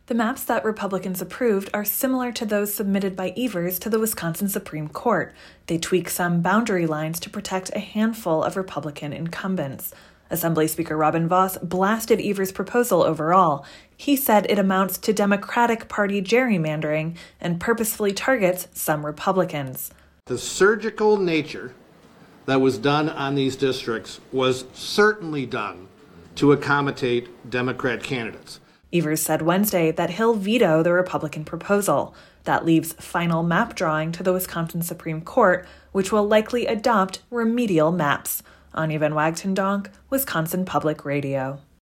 The maps that Republicans approved are similar to those submitted by Evers to the Wisconsin Supreme Court. They tweak some boundary lines to protect a handful of Republican incumbents. Assembly Speaker Robin Vos blasted Evers' proposal overall. He said it amounts to Democratic Party gerrymandering and purposefully targets some Republicans. The surgical nature that was done on these districts was certainly done to accommodate Democrat candidates. Evers said Wednesday that he'll veto the Republican proposal. That leaves final map drawing to the Wisconsin Supreme Court, which will likely adopt remedial maps. Anya Van Wagtendonk, Wisconsin Public Radio.